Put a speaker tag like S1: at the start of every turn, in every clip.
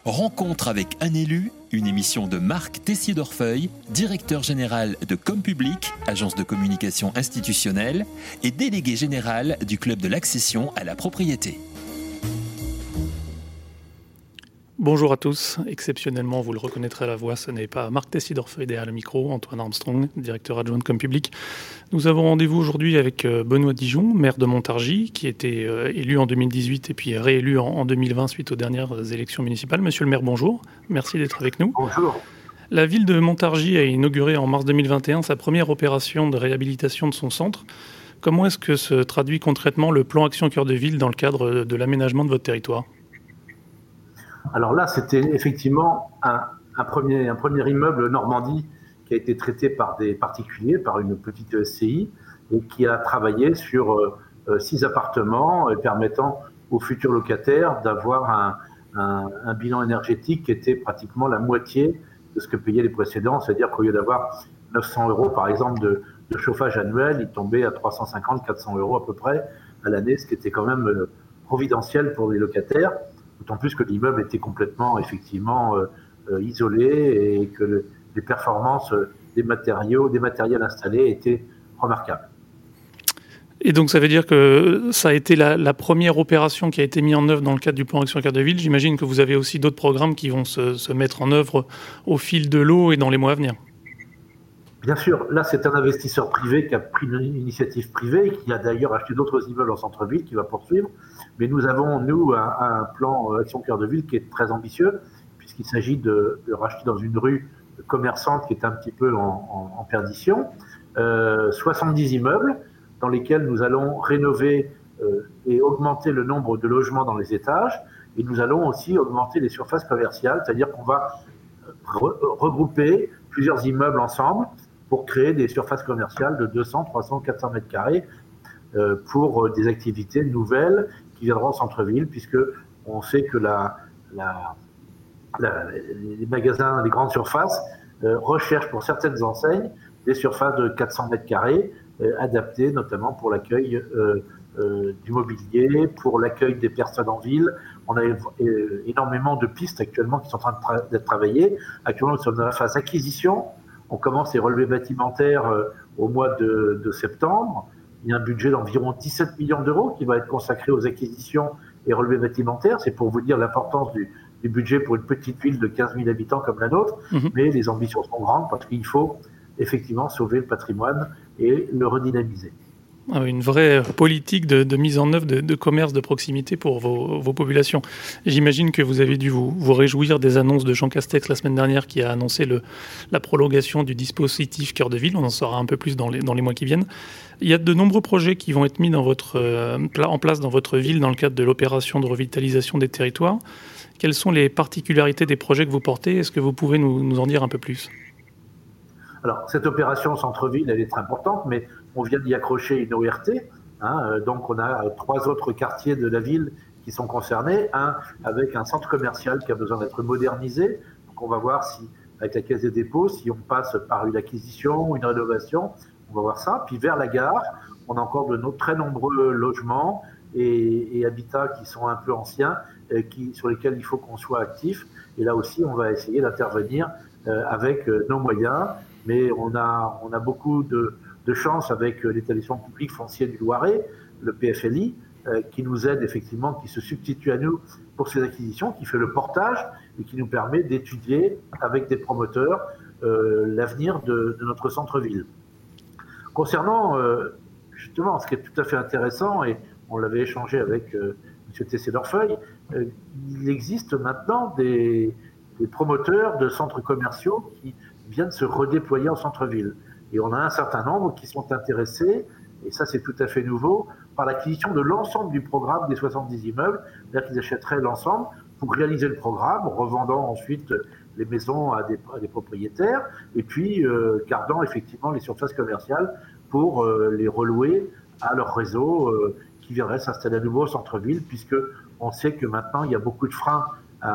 S1: Rencontre avec un élu, une émission de Marc Tessier-Dorfeuille, directeur général de Compublic, agence de communication institutionnelle, et délégué général du Club de l'accession à la propriété.
S2: Bonjour à tous. Exceptionnellement, vous le reconnaîtrez à la voix, ce n'est pas Marc Tessier-Dorfeuille derrière le micro, Antoine Armstrong, directeur adjoint de Compublic. Nous avons rendez-vous aujourd'hui avec Benoît Dijon, maire de Montargis, qui était élu en 2018 et puis réélu en 2020 suite aux dernières élections municipales. Monsieur le maire, bonjour. Merci d'être avec nous.
S3: Bonjour.
S2: La ville de Montargis a inauguré en mars 2021 sa première opération de réhabilitation de son centre. Comment est-ce que se traduit concrètement le plan Action Cœur de Ville dans le cadre de l'aménagement de votre territoire ?
S3: Alors là, c'était effectivement un premier immeuble Normandie qui a été traité par des particuliers, par une petite SCI, et qui a travaillé sur 6 appartements permettant aux futurs locataires d'avoir un bilan énergétique qui était pratiquement la moitié de ce que payaient les précédents. C'est-à-dire qu'au lieu d'avoir 900 € par exemple de chauffage annuel, il tombait à 350-400 € à peu près à l'année, ce qui était quand même providentiel pour les locataires. D'autant plus que l'immeuble était complètement, effectivement, isolé et que les performances des matériels installés étaient remarquables.
S2: Et donc ça veut dire que ça a été la première opération qui a été mise en œuvre dans le cadre du plan Action Cœur de Ville. J'imagine que vous avez aussi d'autres programmes qui vont se mettre en œuvre au fil de l'eau et dans les mois à venir.
S3: Bien sûr, là c'est un investisseur privé qui a pris une initiative privée, qui a d'ailleurs acheté d'autres immeubles en centre-ville, qui va poursuivre. Mais nous avons, un plan Action Cœur de Ville qui est très ambitieux, puisqu'il s'agit de racheter dans une rue commerçante qui est un petit peu en perdition, 70 immeubles dans lesquels nous allons rénover et augmenter le nombre de logements dans les étages. Et nous allons aussi augmenter les surfaces commerciales, c'est-à-dire qu'on va regrouper plusieurs immeubles ensemble pour créer des surfaces commerciales de 200, 300, 400 mètres carrés pour des activités nouvelles qui viendront en centre-ville, puisque on sait que les magasins, les grandes surfaces recherchent pour certaines enseignes des surfaces de 400 mètres carrés adaptées notamment pour l'accueil du mobilier, pour l'accueil des personnes en ville. On a énormément de pistes actuellement qui sont en train d'être travaillées. Actuellement, nous sommes dans la phase acquisition. On commence les relevés bâtimentaires au mois de septembre. Il y a un budget d'environ 17 millions d'euros qui va être consacré aux acquisitions et relevés bâtimentaires. C'est pour vous dire l'importance du budget pour une petite ville de 15 000 habitants comme la nôtre. Mais les ambitions sont grandes parce qu'il faut effectivement sauver le patrimoine et le redynamiser.
S2: Une vraie politique de mise en œuvre de commerce de proximité pour vos populations. J'imagine que vous avez dû vous réjouir des annonces de Jean Castex la semaine dernière qui a annoncé la prolongation du dispositif Cœur de Ville. On en saura un peu plus dans les mois qui viennent. Il y a de nombreux projets qui vont être mis en place dans votre ville dans le cadre de l'opération de revitalisation des territoires. Quelles sont les particularités des projets que vous portez ? Est-ce que vous pouvez nous en dire un peu plus ?
S3: Alors, cette opération centre-ville, elle est très importante, mais on vient d'y accrocher une ORT. Donc, on a 3 autres quartiers de la ville qui sont concernés. Un avec un centre commercial qui a besoin d'être modernisé. Donc, on va voir si, avec la Caisse des dépôts, si on passe par une acquisition ou une rénovation. On va voir ça. Puis, vers la gare, on a encore de très nombreux logements et habitats qui sont un peu anciens, sur lesquels il faut qu'on soit actif. Et là aussi, on va essayer d'intervenir avec nos moyens. Mais on a beaucoup de chance avec l'établissement public foncier du Loiret, le PFLI, qui nous aide effectivement, qui se substitue à nous pour ces acquisitions, qui fait le portage et qui nous permet d'étudier avec des promoteurs l'avenir de notre centre-ville. Concernant justement ce qui est tout à fait intéressant, et on l'avait échangé avec M. Tessier-Dorfeuille, il existe maintenant des promoteurs de centres commerciaux qui viennent se redéployer en centre-ville. Et on a un certain nombre qui sont intéressés, et ça c'est tout à fait nouveau, par l'acquisition de l'ensemble du programme des 70 immeubles, c'est-à-dire qu'ils achèteraient l'ensemble pour réaliser le programme, revendant ensuite les maisons à des propriétaires, et puis gardant effectivement les surfaces commerciales pour les relouer à leur réseau qui viendrait s'installer à nouveau au centre-ville, puisque on sait que maintenant il y a beaucoup de freins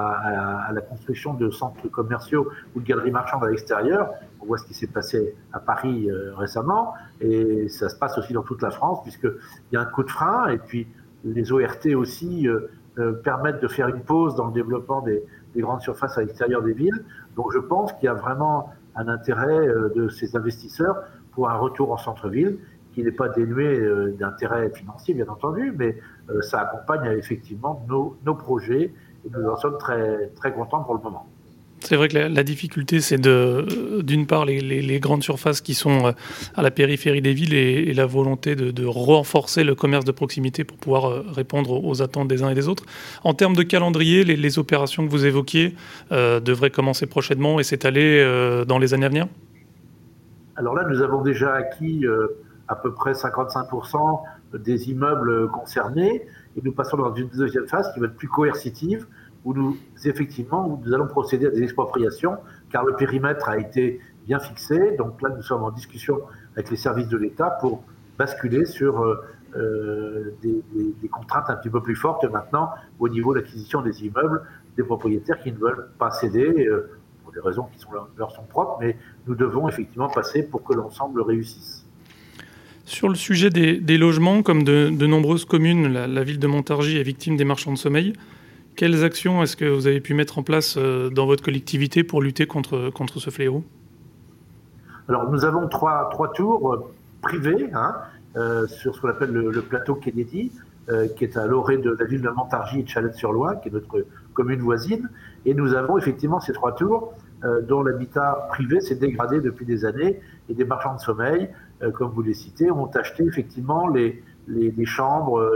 S3: à la construction de centres commerciaux ou de galeries marchandes à l'extérieur. On voit ce qui s'est passé à Paris récemment, et ça se passe aussi dans toute la France, puisqu'il y a un coup de frein, et puis les ORT aussi permettent de faire une pause dans le développement des grandes surfaces à l'extérieur des villes. Donc je pense qu'il y a vraiment un intérêt de ces investisseurs pour un retour en centre-ville qui n'est pas dénué d'intérêt financier, bien entendu, mais ça accompagne effectivement nos projets et nous en sommes très, très contents pour le moment.
S2: C'est vrai que la difficulté, c'est d'une part les grandes surfaces qui sont à la périphérie des villes et la volonté de renforcer le commerce de proximité pour pouvoir répondre aux attentes des uns et des autres. En termes de calendrier, les opérations que vous évoquiez devraient commencer prochainement et s'étaler dans les années à venir ?
S3: Alors là, nous avons déjà acquis à peu près 55% des immeubles concernés et nous passons dans une deuxième phase qui va être plus coercitive, où nous allons procéder à des expropriations, car le périmètre a été bien fixé. Donc là, nous sommes en discussion avec les services de l'État pour basculer sur des contraintes un petit peu plus fortes maintenant au niveau de l'acquisition des immeubles, des propriétaires qui ne veulent pas céder, pour des raisons qui leur sont propres, mais nous devons effectivement passer pour que l'ensemble réussisse.
S2: Sur le sujet des logements, comme de nombreuses communes, la ville de Montargis est victime des marchands de sommeil. Quelles actions est-ce que vous avez pu mettre en place dans votre collectivité pour lutter contre ce fléau ?
S3: Alors, nous avons trois tours privées sur ce qu'on appelle le plateau Kennedy, qui est à l'orée de la ville de Montargis et de Chalette-sur-Loing, qui est notre commune voisine. Et nous avons effectivement ces 3 tours dont l'habitat privé s'est dégradé depuis des années et des marchands de sommeil, comme vous les citez, ont acheté effectivement les chambres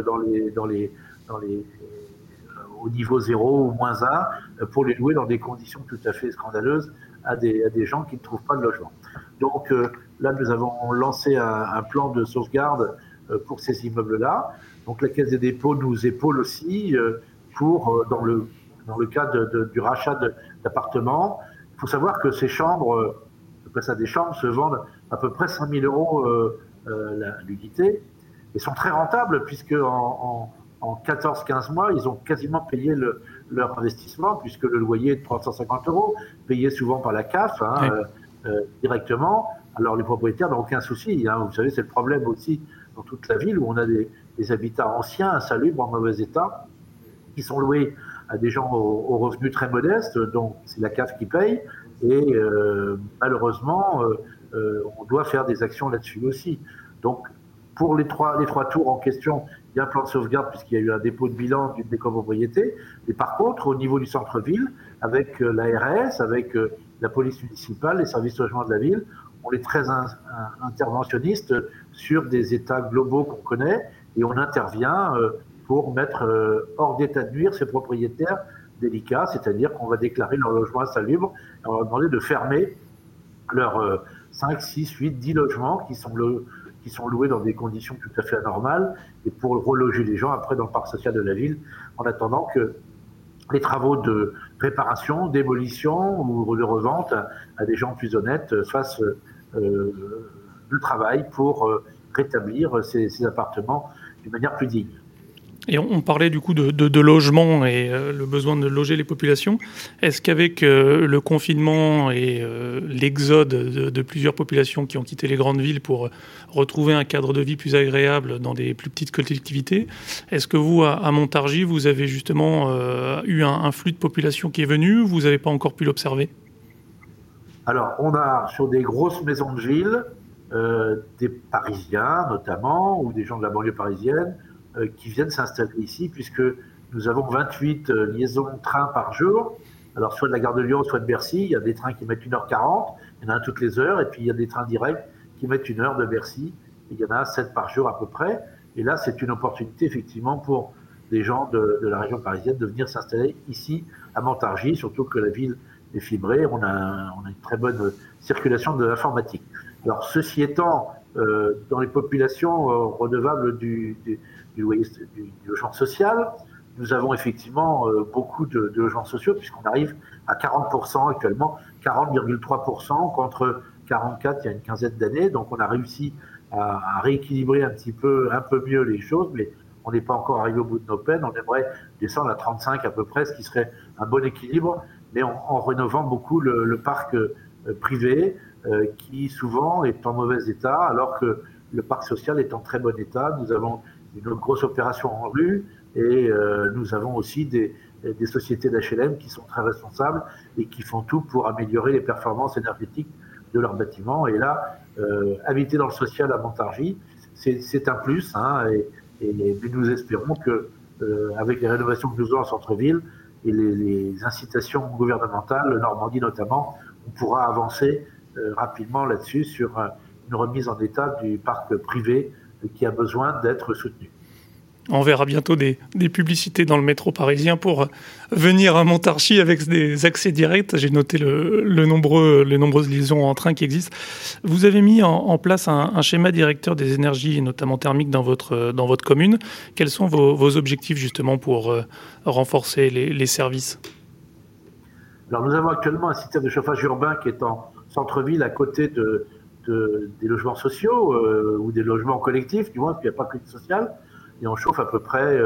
S3: au niveau 0 ou moins 1 pour les louer dans des conditions tout à fait scandaleuses à des gens qui ne trouvent pas de logement. Donc là, nous avons lancé un plan de sauvegarde pour ces immeubles-là. Donc la Caisse des dépôts nous épaule aussi pour, dans le cas du rachat d'appartements. Il faut savoir que ces chambres, des chambres se vendent à peu près 5 000 € l'unité et sont très rentables puisque en 14-15 mois, ils ont quasiment payé leur investissement, puisque le loyer est de 350 €, payé souvent par la CAF directement. Alors les propriétaires n'ont aucun souci. Vous savez, c'est le problème aussi dans toute la ville où on a des habitats anciens, insalubres, en mauvais état, qui sont loués à des gens aux revenus très modestes, donc c'est la CAF qui paye. Et malheureusement, on doit faire des actions là-dessus aussi. Donc pour les trois tours en question, il y a un plan de sauvegarde puisqu'il y a eu un dépôt de bilan d'une des copropriétés. Et par contre, au niveau du centre-ville, avec l'ARS, avec la police municipale, les services de logement de la ville, on est très interventionniste sur des états globaux qu'on connaît et on intervient pour mettre hors d'état de nuire ces propriétaires délicats, c'est-à-dire qu'on va déclarer leur logement insalubre et on va leur demander de fermer leurs 5, 6, 8, 10 logements qui sont loués dans des conditions tout à fait anormales et pour reloger les gens après dans le parc social de la ville en attendant que les travaux de réparation, démolition ou de revente à des gens plus honnêtes fassent le travail pour rétablir ces appartements d'une manière plus digne.
S2: Et on parlait du coup de logement et le besoin de loger les populations. Est-ce qu'avec le confinement et l'exode de plusieurs populations qui ont quitté les grandes villes pour retrouver un cadre de vie plus agréable dans des plus petites collectivités, est-ce que vous, à Montargis, vous avez justement eu un flux de population qui est venu ou vous n'avez pas encore pu l'observer ?
S3: Alors, on a sur des grosses maisons de ville, des Parisiens notamment, ou des gens de la banlieue parisienne, qui viennent s'installer ici, puisque nous avons 28 liaisons de train par jour. Alors, soit de la gare de Lyon, soit de Bercy. Il y a des trains qui mettent 1h40, il y en a un toutes les heures, et puis il y a des trains directs qui mettent 1 heure de Bercy. Et il y en a 7 par jour à peu près. Et là, c'est une opportunité, effectivement, pour des gens de la région parisienne de venir s'installer ici, à Montargis, surtout que la ville est fibrée. On a une très bonne circulation de l'informatique. Alors, ceci étant, dans les populations redevables du logement social, nous avons effectivement beaucoup de logements sociaux puisqu'on arrive à 40% actuellement, 40,3% contre 44 il y a une quinzaine d'années. Donc on a réussi à rééquilibrer un peu mieux les choses, mais on n'est pas encore arrivé au bout de nos peines. On aimerait descendre à 35 à peu près, ce qui serait un bon équilibre, mais en rénovant beaucoup le parc privé qui souvent est en mauvais état alors que le parc social est en très bon état. Nous avons une grosse opération en rue Et nous avons aussi des sociétés d'HLM qui sont très responsables et qui font tout pour améliorer les performances énergétiques de leurs bâtiments. Et là, habiter dans le social à Montargis, c'est un plus. Et nous espérons que, avec les rénovations que nous avons en centre-ville et les incitations gouvernementales, Normandie notamment, on pourra avancer rapidement là-dessus sur une remise en état du parc privé qui a besoin d'être soutenu.
S2: On verra bientôt des publicités dans le métro parisien pour venir à Montargis avec des accès directs. J'ai noté les nombreuses liaisons en train qui existent. Vous avez mis en place un schéma directeur des énergies, notamment thermiques, dans votre commune. Quels sont vos objectifs justement pour renforcer les services ?
S3: Alors nous avons actuellement un système de chauffage urbain qui est en centre-ville à côté des logements sociaux ou des logements collectifs, du moins, parce qu'il n'y a pas que du social. Et on chauffe à peu près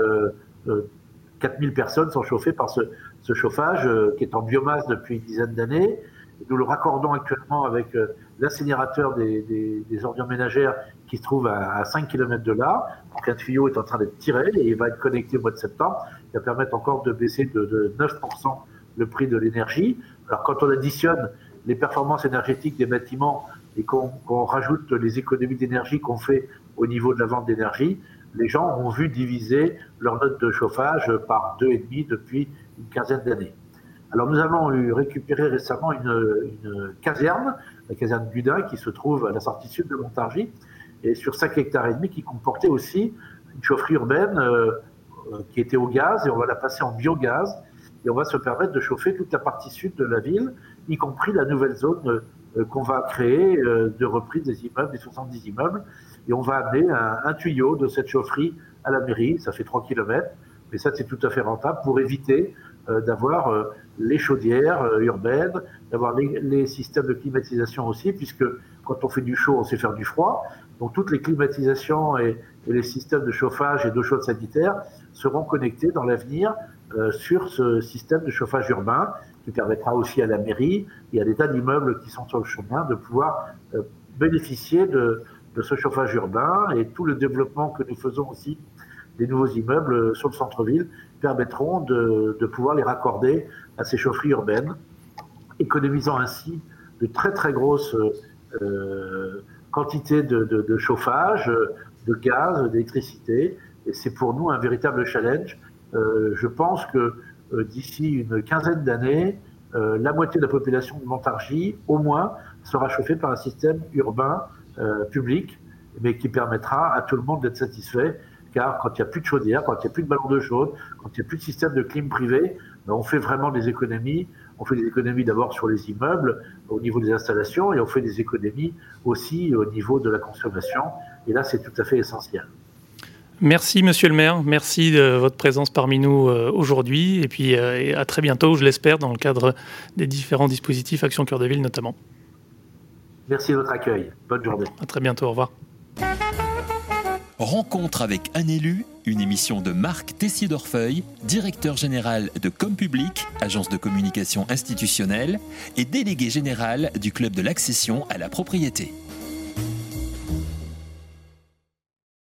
S3: 4000 personnes sont chauffées par ce chauffage qui est en biomasse depuis une dizaine d'années. Et nous le raccordons actuellement avec l'incinérateur des ordures ménagères qui se trouve à 5 km de là. Donc un tuyau est en train d'être tiré et il va être connecté au mois de septembre. Il va permettre encore de baisser de 9% le prix de l'énergie. Alors quand on additionne les performances énergétiques des bâtiments et qu'on rajoute les économies d'énergie qu'on fait au niveau de la vente d'énergie, les gens ont vu diviser leur note de chauffage par 2,5 depuis une quinzaine d'années. Alors nous avons récupéré récemment une caserne, la caserne Gudin, qui se trouve à la sortie sud de Montargis, et sur 5 hectares et demi, qui comportait aussi une chaufferie urbaine qui était au gaz, et on va la passer en biogaz, et on va se permettre de chauffer toute la partie sud de la ville, y compris la nouvelle zone qu'on va créer de reprise des immeubles, des 70 immeubles, et on va amener un tuyau de cette chaufferie à la mairie. Ça fait 3 km, mais ça c'est tout à fait rentable pour éviter d'avoir les chaudières urbaines, d'avoir les systèmes de climatisation aussi, puisque quand on fait du chaud, on sait faire du froid. Donc toutes les climatisations et les systèmes de chauffage et d'eau chaude sanitaire seront connectés dans l'avenir sur ce système de chauffage urbain qui permettra aussi à la mairie et à des tas d'immeubles qui sont sur le chemin de pouvoir bénéficier de ce chauffage urbain, et tout le développement que nous faisons aussi des nouveaux immeubles sur le centre-ville permettront de pouvoir les raccorder à ces chaufferies urbaines, économisant ainsi de très très grosses quantités de chauffage, de gaz, d'électricité, et c'est pour nous un véritable challenge. Je pense que d'ici une quinzaine d'années, la moitié de la population de Montargis, au moins, sera chauffée par un système urbain public, mais qui permettra à tout le monde d'être satisfait, car quand il n'y a plus de chaudière, quand il n'y a plus de ballon d'eau chaude, quand il n'y a plus de système de clim privé, on fait vraiment des économies. On fait des économies d'abord sur les immeubles, au niveau des installations, et on fait des économies aussi au niveau de la consommation. Et là, c'est tout à fait essentiel.
S2: Merci Monsieur le maire, merci de votre présence parmi nous aujourd'hui, et puis à très bientôt, je l'espère, dans le cadre des différents dispositifs Action Cœur de Ville notamment.
S3: Merci de votre accueil. Bonne journée.
S2: À très bientôt, au revoir.
S1: Rencontre avec un élu, une émission de Marc Tessier-Dorfeuille, directeur général de Compublic, agence de communication institutionnelle, et délégué général du club de l'accession à la propriété.